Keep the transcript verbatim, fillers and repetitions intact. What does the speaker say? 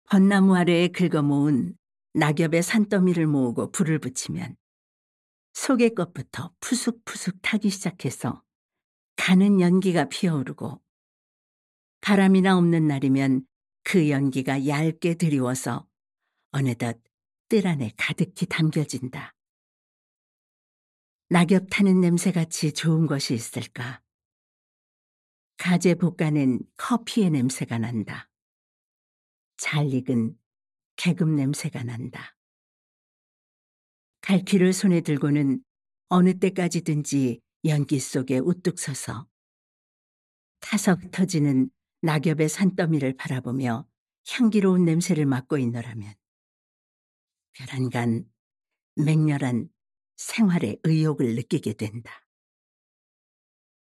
벚나무 아래에 긁어모은 낙엽의 산더미를 모으고 불을 붙이면 속의 것부터 푸숙푸숙 타기 시작해서 가는 연기가 피어오르고, 바람이나 없는 날이면 그 연기가 얇게 드리워서 어느덧 뜰 안에 가득히 담겨진다. 낙엽 타는 냄새같이 좋은 것이 있을까? 가재 볶아낸 커피의 냄새가 난다. 잘 익은 개금 냄새가 난다. 갈퀴를 손에 들고는 어느 때까지든지 연기 속에 우뚝 서서 타석 터지는 낙엽의 산더미를 바라보며 향기로운 냄새를 맡고 있노라면 별안간 맹렬한 생활의 의욕을 느끼게 된다.